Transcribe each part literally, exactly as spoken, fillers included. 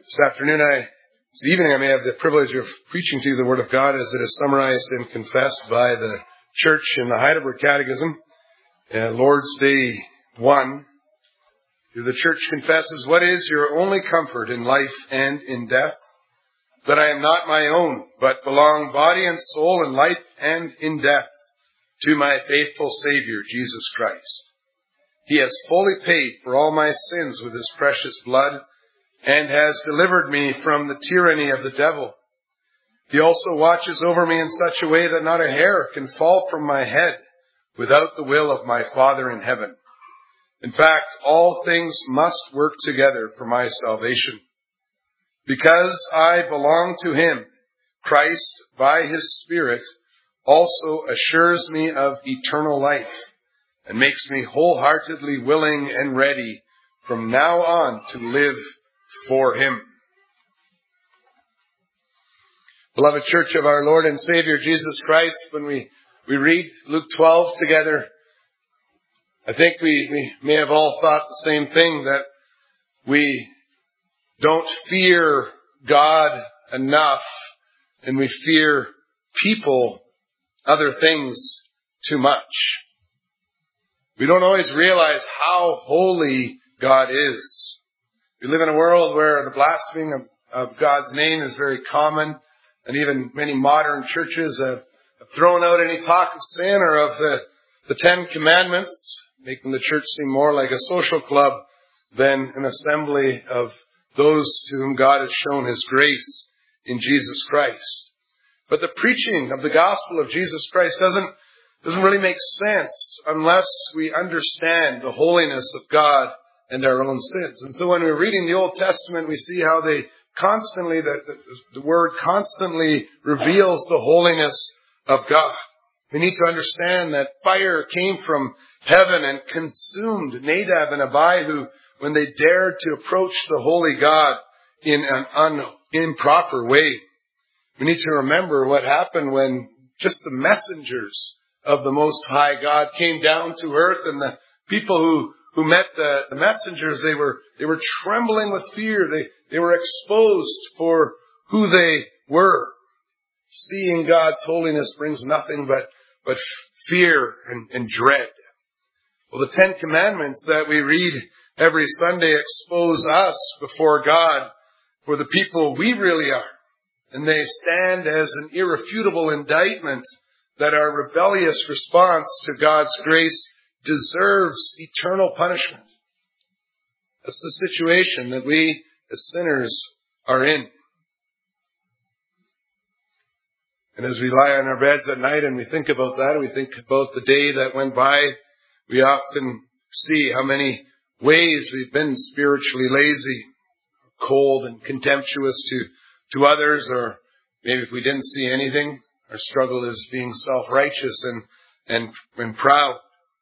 This afternoon, I, this evening, I may have the privilege of preaching to you the Word of God as it is summarized and confessed by the Church in the Heidelberg Catechism. Uh, Lord's Day one. The Church confesses, "What is your only comfort in life and in death? That I am not my own, but belong body and soul in life and in death to my faithful Savior, Jesus Christ. He has fully paid for all my sins with His precious blood, and has delivered me from the tyranny of the devil. He also watches over me in such a way that not a hair can fall from my head without the will of my Father in heaven. In fact, all things must work together for my salvation. Because I belong to Him, Christ, by His Spirit, also assures me of eternal life and makes me wholeheartedly willing and ready from now on to live for Him." Beloved Church of our Lord and Savior Jesus Christ, when we, we read Luke twelve together, I think we, we may have all thought the same thing, that we don't fear God enough and we fear people, other things, too much. We don't always realize how holy God is. We live in a world where the blaspheming of, of God's name is very common, and even many modern churches have, have thrown out any talk of sin or of the, the Ten Commandments, making the church seem more like a social club than an assembly of those to whom God has shown His grace in Jesus Christ. But the preaching of the gospel of Jesus Christ doesn't, doesn't really make sense unless we understand the holiness of God and our own sins. And so when we're reading the Old Testament, we see how they constantly, the, the, the Word constantly reveals the holiness of God. We need to understand that fire came from heaven and consumed Nadab and Abihu when they dared to approach the holy God in an un, improper way. We need to remember what happened when just the messengers of the Most High God came down to earth, and the people who who met the, the messengers, they were, they were trembling with fear. They, they were exposed for who they were. Seeing God's holiness brings nothing but, but fear and, and dread. Well, the Ten Commandments that we read every Sunday expose us before God for the people we really are. And they stand as an irrefutable indictment that our rebellious response to God's grace deserves eternal punishment. That's the situation that we as sinners are in. And as we lie on our beds at night and we think about that, and we think about the day that went by, we often see how many ways we've been spiritually lazy, cold and contemptuous to, to others, or maybe if we didn't see anything, our struggle is being self-righteous and, and, and proud.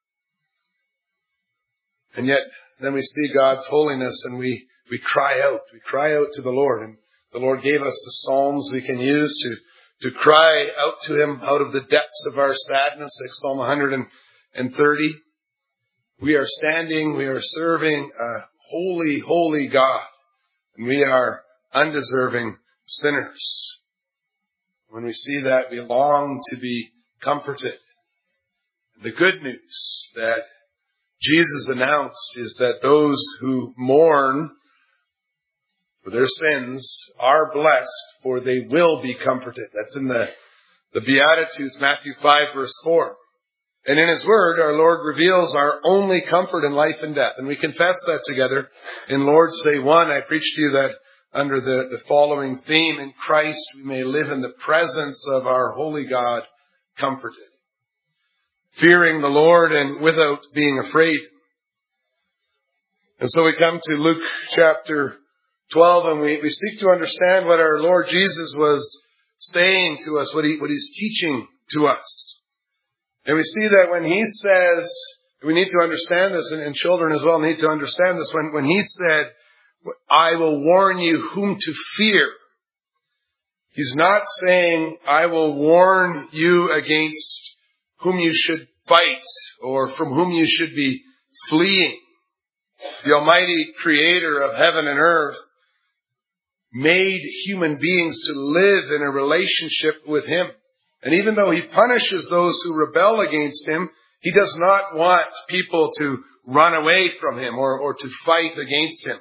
And yet, then we see God's holiness and we, we cry out. We cry out to the Lord. And the Lord gave us the Psalms we can use to, to cry out to Him out of the depths of our sadness, like Psalm one hundred thirty. We are standing, we are serving a holy, holy God. And we are undeserving sinners. When we see that, we long to be comforted. The good news that Jesus announced is that those who mourn for their sins are blessed, for they will be comforted. That's in the, the Beatitudes, Matthew five, verse four. And in His Word, our Lord reveals our only comfort in life and death. And we confess that together in Lord's Day one. I preached to you that under the, the following theme: in Christ we may live in the presence of our holy God, comforted, fearing the Lord and without being afraid. And so we come to Luke chapter twelve, and we, we seek to understand what our Lord Jesus was saying to us, what, he, what He's teaching to us. And we see that when He says, we need to understand this, and, and children as well need to understand this, when, when He said, "I will warn you whom to fear," He's not saying, "I will warn you against whom you should fight or from whom you should be fleeing." The Almighty Creator of heaven and earth made human beings to live in a relationship with Him. And even though He punishes those who rebel against Him, He does not want people to run away from Him or, or to fight against Him.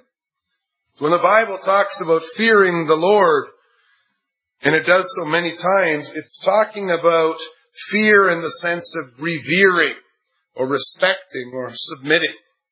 So when the Bible talks about fearing the Lord, and it does so many times, it's talking about fear in the sense of revering or respecting or submitting.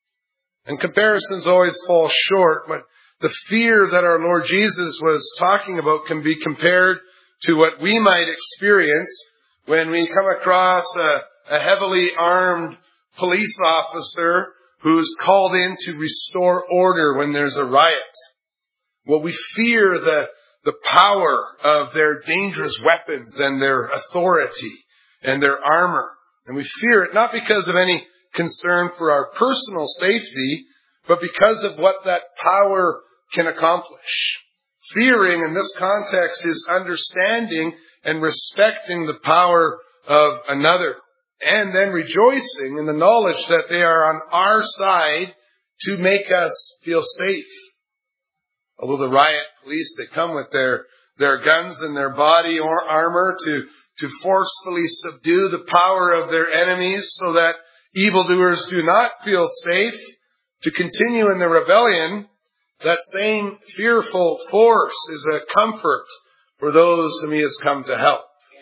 And comparisons always fall short, but the fear that our Lord Jesus was talking about can be compared to what we might experience when we come across a, a heavily armed police officer who's called in to restore order when there's a riot. Well, we fear the, the power of their dangerous weapons and their authority and their armor. And we fear it not because of any concern for our personal safety, but because of what that power can accomplish. Fearing in this context is understanding and respecting the power of another, and then rejoicing in the knowledge that they are on our side to make us feel safe. Although the riot police, they come with their, their guns and their body or armor to, to forcefully subdue the power of their enemies so that evildoers do not feel safe to continue in the rebellion, that same fearful force is a comfort for those whom He has come to help.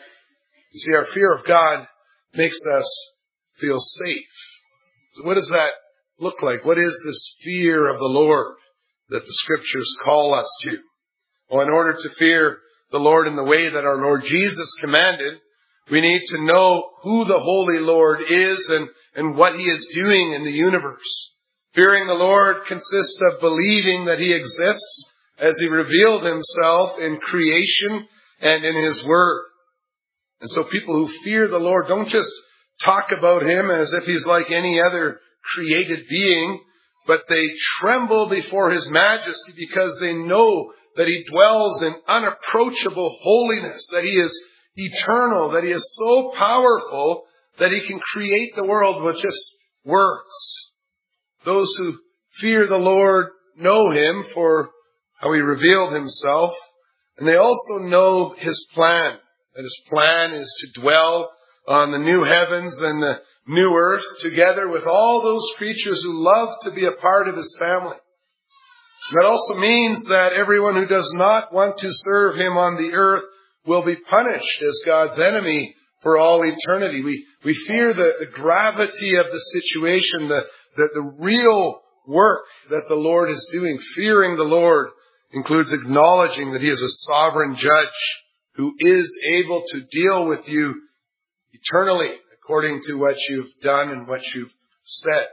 You see, our fear of God makes us feel safe. So what does that look like? What is this fear of the Lord that the Scriptures call us to? Well, in order to fear the Lord in the way that our Lord Jesus commanded, we need to know who the Holy Lord is and, and what He is doing in the universe. Fearing the Lord consists of believing that He exists as He revealed Himself in creation and in His Word. And so people who fear the Lord don't just talk about Him as if He's like any other created being, but they tremble before His majesty because they know that He dwells in unapproachable holiness, that He is eternal, that He is so powerful that He can create the world with just words. Those who fear the Lord know Him for how He revealed Himself, and they also know His plan. That His plan is to dwell on the new heavens and the new earth together with all those creatures who love to be a part of His family. That also means that everyone who does not want to serve Him on the earth will be punished as God's enemy for all eternity. We, we fear the, the gravity of the situation, the That the real work that the Lord is doing. Fearing the Lord includes acknowledging that He is a sovereign judge who is able to deal with you eternally according to what you've done and what you've said.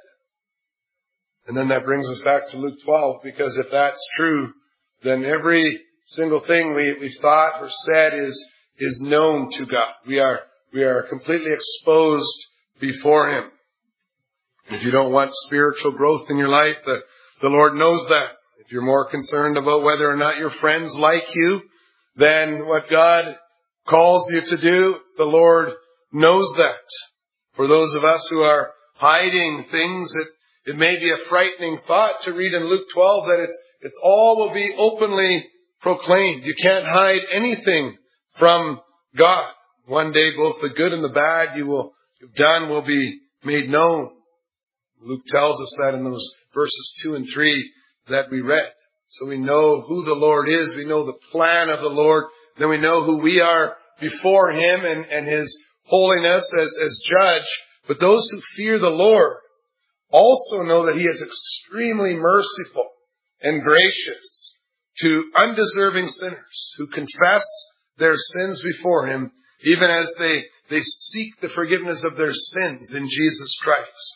And then that brings us back to Luke twelve, because if that's true, then every single thing we, we've thought or said is, is known to God. We are, we are completely exposed before Him. If you don't want spiritual growth in your life, the, the Lord knows that. If you're more concerned about whether or not your friends like you than what God calls you to do, the Lord knows that. For those of us who are hiding things, it, it may be a frightening thought to read in Luke twelve that it's, it's all will be openly proclaimed. You can't hide anything from God. One day both the good and the bad you will, you've done will be made known. Luke tells us that in those verses two and three that we read. So we know who the Lord is. We know the plan of the Lord. Then we know who we are before Him and, and His holiness as, as judge. But those who fear the Lord also know that He is extremely merciful and gracious to undeserving sinners who confess their sins before Him, even as they, they seek the forgiveness of their sins in Jesus Christ.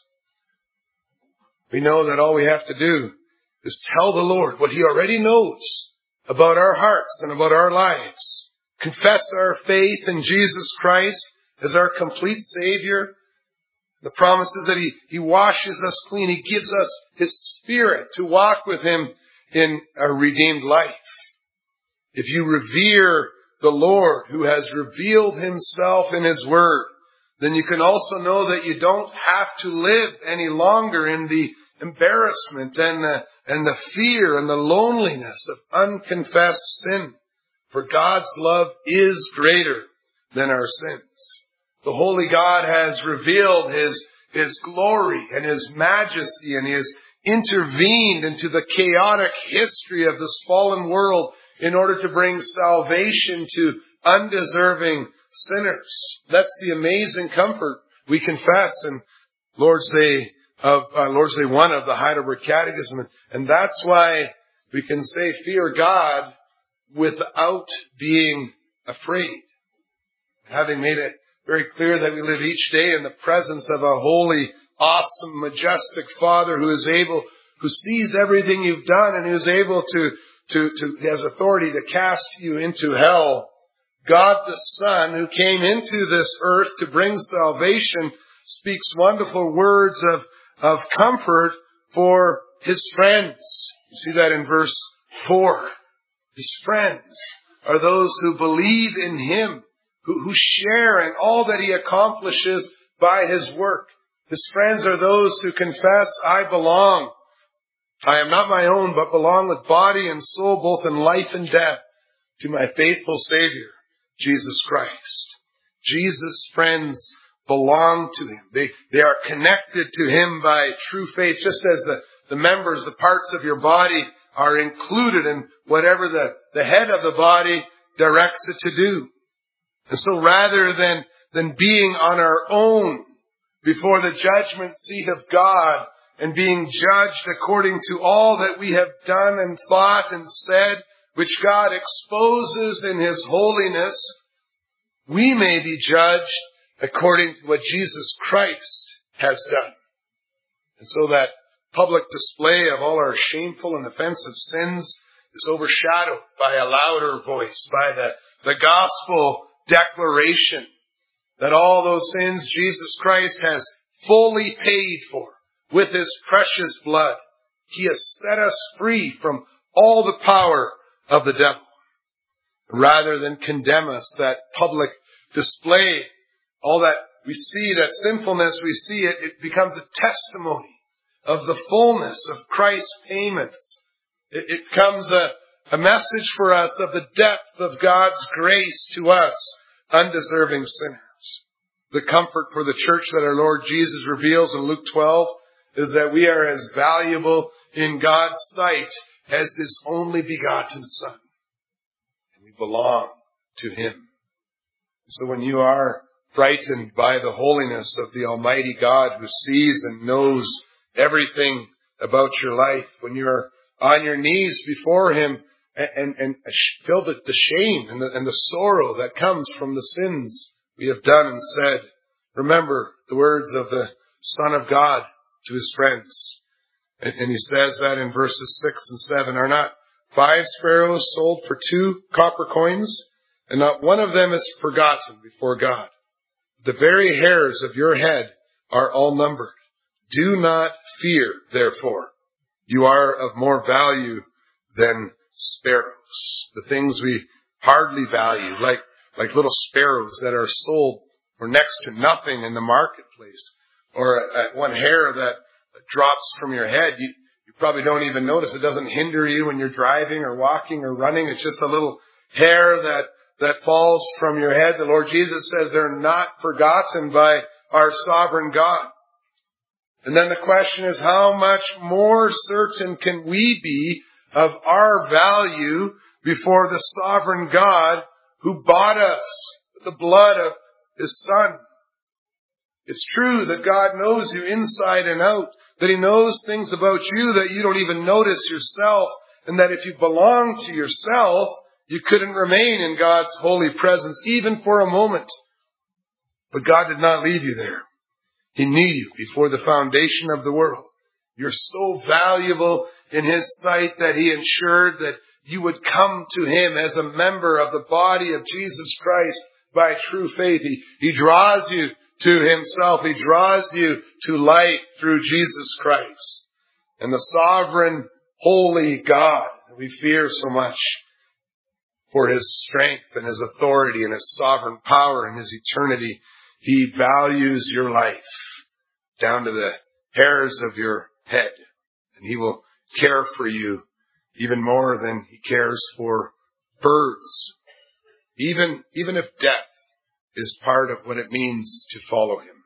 We know that all we have to do is tell the Lord what He already knows about our hearts and about our lives. Confess our faith in Jesus Christ as our complete Savior. The promise is that He, He washes us clean. He gives us His Spirit to walk with Him in a redeemed life. If you revere the Lord who has revealed Himself in His Word, then you can also know that you don't have to live any longer in the embarrassment and the, and the fear and the loneliness of unconfessed sin. For God's love is greater than our sins. The Holy God has revealed His, His glory and His majesty, and He has intervened into the chaotic history of this fallen world in order to bring salvation to undeserving sinners. That's the amazing comfort we confess in Lord's Day of uh, Lord's Day one of the Heidelberg Catechism, and that's why we can say fear God without being afraid. Having made it very clear that we live each day in the presence of a holy, awesome, majestic Father who is able, who sees everything you've done and who is able to, to, to, has authority to cast you into hell. God the Son, who came into this earth to bring salvation, speaks wonderful words of, of comfort for His friends. You see that in verse four. His friends are those who believe in Him, who, who share in all that He accomplishes by His work. His friends are those who confess, I belong. I am not my own, but belong with body and soul, both in life and death, to my faithful Savior, Jesus Christ. Jesus' friends belong to Him. They, they are connected to Him by true faith, just as the, the members, the parts of your body are included in whatever the, the head of the body directs it to do. And so rather than, than being on our own before the judgment seat of God and being judged according to all that we have done and thought and said, which God exposes in His holiness, we may be judged according to what Jesus Christ has done. And so that public display of all our shameful and offensive sins is overshadowed by a louder voice, by the, the gospel declaration that all those sins Jesus Christ has fully paid for with His precious blood. He has set us free from all the power of the devil. Rather than condemn us, that public display, all that we see, that sinfulness we see, it, it becomes a testimony of the fullness of Christ's payments. It, it becomes a, a message for us of the depth of God's grace to us, undeserving sinners. The comfort for the church that our Lord Jesus reveals in Luke twelve is that we are as valuable in God's sight as His only begotten Son. And we belong to Him. So when you are frightened by the holiness of the Almighty God who sees and knows everything about your life, when you're on your knees before Him and, and, and filled with the shame and the, and the sorrow that comes from the sins we have done and said, remember the words of the Son of God to His friends. And, and He says that in verses six and seven, are not five sparrows sold for two copper coins? And not one of them is forgotten before God. The very hairs of your head are all numbered. Do not fear, therefore. You are of more value than sparrows. The things we hardly value, like, like little sparrows that are sold for next to nothing in the marketplace, or uh, one hair that drops from your head. You, you probably don't even notice. It doesn't hinder you when you're driving or walking or running. It's just a little hair that, that falls from your head. The Lord Jesus says they're not forgotten by our sovereign God. And then the question is, how much more certain can we be of our value before the sovereign God who bought us with the blood of His Son? It's true that God knows you inside and out, that He knows things about you that you don't even notice yourself, and that if you belong to yourself, you couldn't remain in God's holy presence even for a moment. But God did not leave you there. He knew you before the foundation of the world. You're so valuable in His sight that He ensured that you would come to Him as a member of the body of Jesus Christ by true faith. He, he draws you to Himself. He draws you to light through Jesus Christ. And the sovereign, holy God that we fear so much for His strength and His authority and His sovereign power and His eternity, He values your life down to the hairs of your head. And He will care for you even more than he cares for birds. Even, even if death is part of what it means to follow him.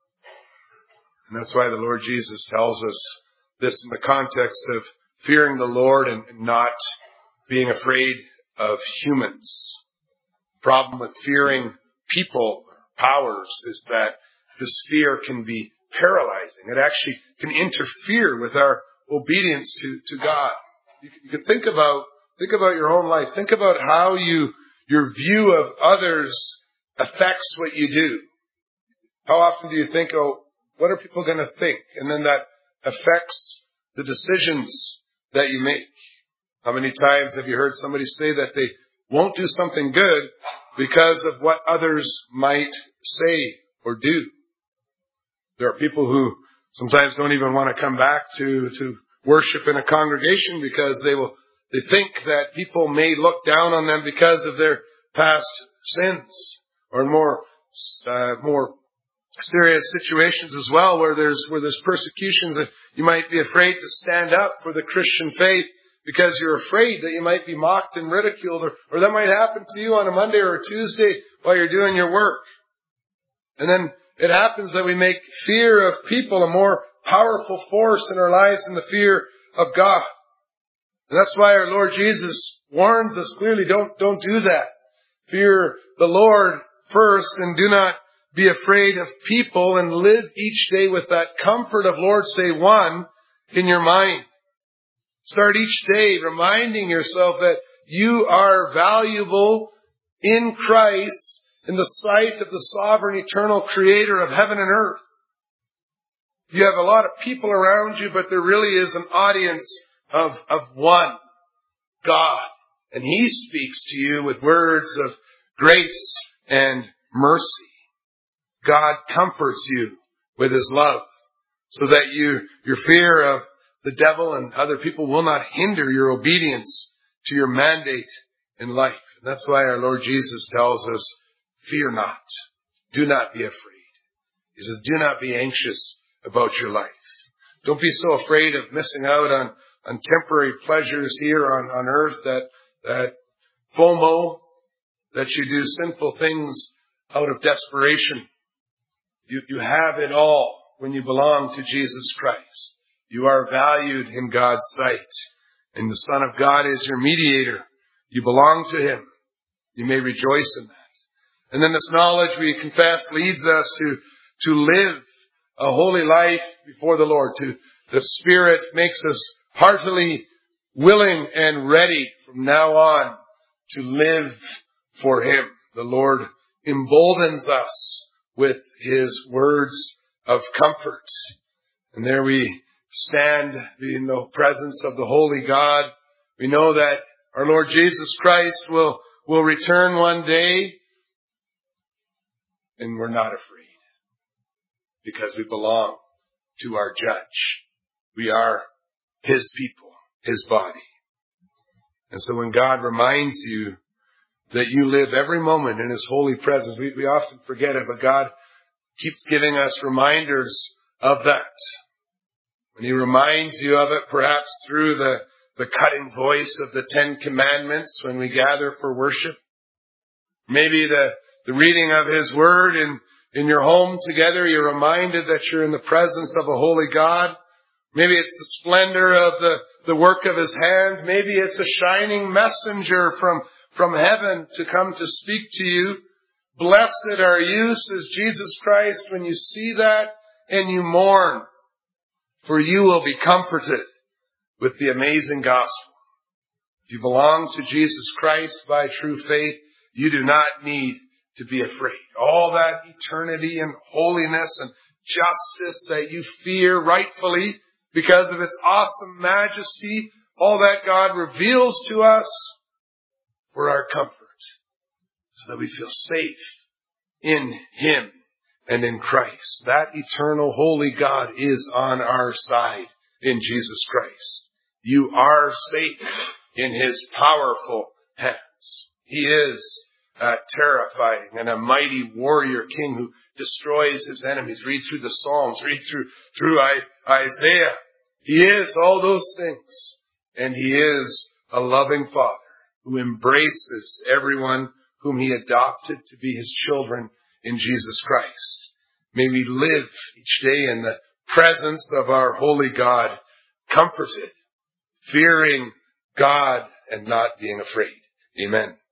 And that's why the Lord Jesus tells us this in the context of fearing the Lord and not being afraid of humans. The problem with fearing people, powers, is that this fear can be paralyzing. It actually can interfere with our obedience to, to God. You can, you can think about, think about your own life. Think about how you, your view of others affects what you do. How often do you think, oh, what are people going to think? And then that affects the decisions that you make. How many times have you heard somebody say that they won't do something good because of what others might say or do? There are people who sometimes don't even want to come back to, to worship in a congregation because they will, they think that people may look down on them because of their past sins, or more, uh, more serious situations as well, where there's, where there's persecutions, and you might be afraid to stand up for the Christian faith because you're afraid that you might be mocked and ridiculed, or, or that might happen to you on a Monday or a Tuesday while you're doing your work. And then it happens that we make fear of people a more powerful force in our lives than the fear of God. And that's why our Lord Jesus warns us clearly, don't, don't do that. Fear the Lord first, and do not be afraid of people, and live each day with that comfort of Lord's Day one in your mind. Start each day reminding yourself that you are valuable in Christ in the sight of the sovereign, eternal creator of heaven and earth. You have a lot of people around you, but there really is an audience of, of one, God. And he speaks to you with words of grace and mercy. God comforts you with his love so that you, your fear of the devil and other people will not hinder your obedience to your mandate in life. And that's why our Lord Jesus tells us, fear not. Do not be afraid. He says, do not be anxious about your life. Don't be so afraid of missing out on, on temporary pleasures here on, on earth, that, that FOMO, that you do sinful things out of desperation. You, you have it all when you belong to Jesus Christ. You are valued in God's sight. And the Son of God is your mediator. You belong to him. You may rejoice in that. And then this knowledge, we confess, leads us to, to live a holy life before the Lord. To, the Spirit makes us heartily willing and ready from now on to live for him. The Lord emboldens us with his words of comfort. And there we stand in the presence of the holy God. We know that our Lord Jesus Christ will, will return one day, and we're not afraid because we belong to our Judge. We are his people, his body. And so when God reminds you that you live every moment in his holy presence, we, we often forget it, but God keeps giving us reminders of that. When he reminds you of it, perhaps through the, the cutting voice of the Ten Commandments when we gather for worship. Maybe the, the reading of his word in, in your home together, you're reminded that you're in the presence of a holy God. Maybe it's the splendor of the, the work of his hands. Maybe it's a shining messenger from, from heaven to come to speak to you. Blessed are you, says Jesus Christ, when you see that and you mourn, for you will be comforted with the amazing gospel. If you belong to Jesus Christ by true faith, you do not need to be afraid. All that eternity and holiness and justice that you fear rightfully because of its awesome majesty, all that God reveals to us for our comfort, so that we feel safe in him and in Christ. That eternal holy God is on our side in Jesus Christ. You are safe in his powerful hands. He is uh, terrifying and a mighty warrior king who destroys his enemies. Read through the Psalms, read through, through I, Isaiah. He is all those things. And He is a loving Father who embraces everyone whom He adopted to be His children in Jesus Christ. May we live each day in the presence of our holy God, comforted, fearing God and not being afraid. Amen.